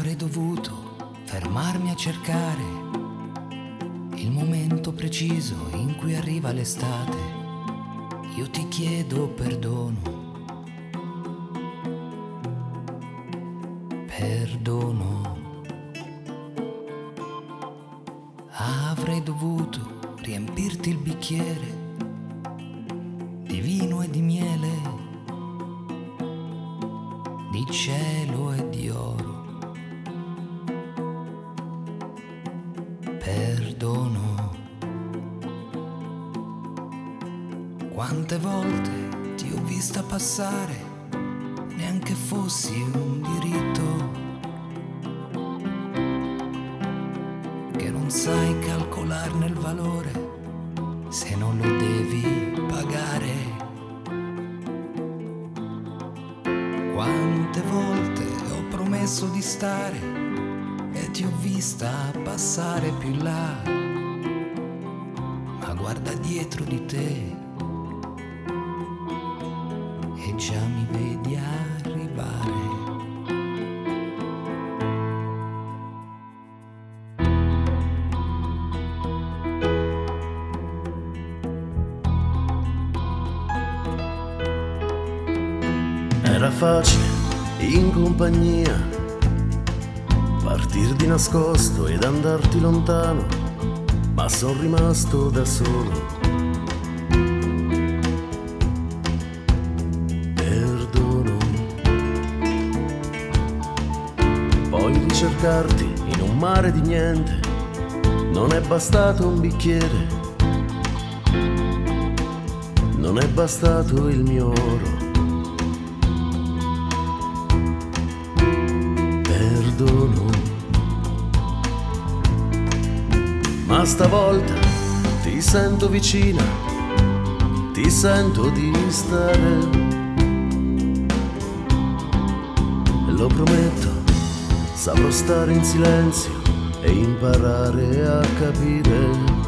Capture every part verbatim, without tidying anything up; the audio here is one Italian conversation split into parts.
Avrei dovuto fermarmi a cercare il momento preciso in cui arriva l'estate. Io ti chiedo perdono, perdono. Avrei dovuto riempirti il bicchiere di vino e di miele, di cielo e di oro. Perdono. Quante volte ti ho vista passare, neanche fossi un diritto, che non sai calcolarne il valore se non lo devi pagare. Quante volte ho promesso di stare e ti ho vista passare più in là, ma guarda dietro di te e già mi vedi arrivare. Era facile in compagnia partir di nascosto ed andarti lontano, ma son rimasto da solo. Perdono. Poi ricercarti in un mare di niente, non è bastato un bicchiere, non è bastato il mio oro. Perdono. Ma stavolta ti sento vicina, ti sento di stare. E lo prometto, saprò stare in silenzio e imparare a capire.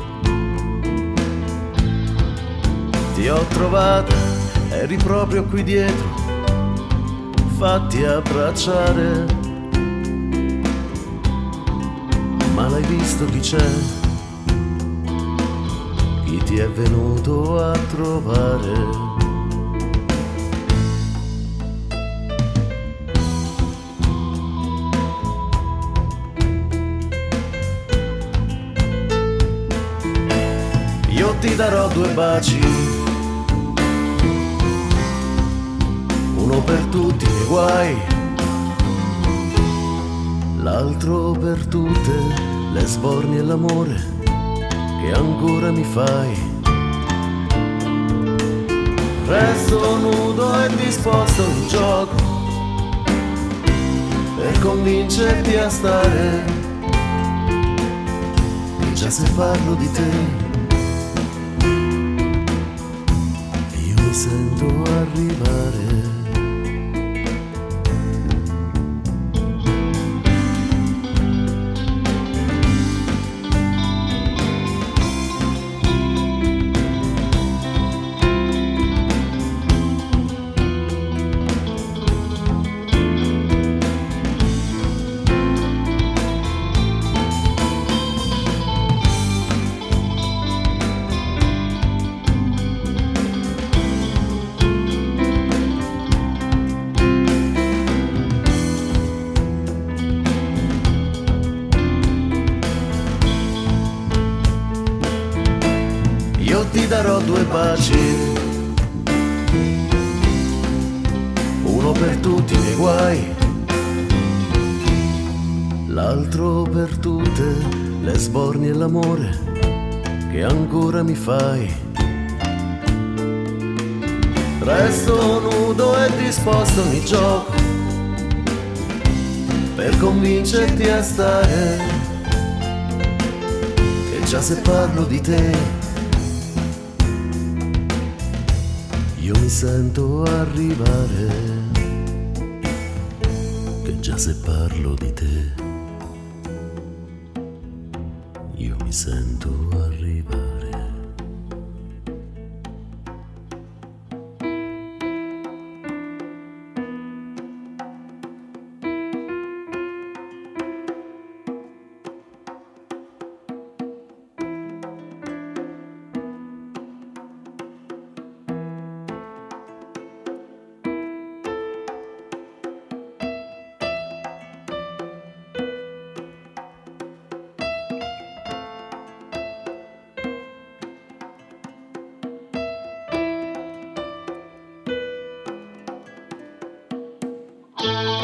Ti ho trovata, eri proprio qui dietro, fatti abbracciare. Ma l'hai visto chi c'è? Chi ti è venuto a trovare? Io ti darò due baci, uno per tutti i guai, l'altro per tutte le sbornie e l'amore che ancora mi fai. Resto nudo e disposto in gioco per convincerti a stare. E già se parlo di te, io mi sento arrivare. Io ti darò due baci, uno per tutti i miei guai, l'altro per tutte le sbornie e l'amore che ancora mi fai. Resto nudo e disposto ogni gioco per convincerti a stare. Che già se parlo di te, io mi sento arrivare. Che già se parlo di te, io mi sento arrivare. Thank